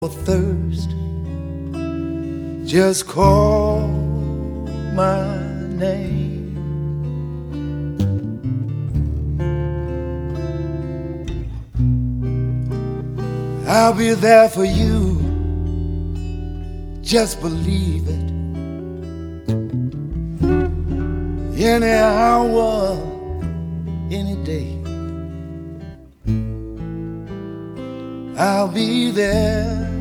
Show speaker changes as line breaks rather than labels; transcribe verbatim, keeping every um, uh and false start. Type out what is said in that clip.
thirst, just call my name. I'll be there for you, just believe it. Any hour, any day, I'll be there.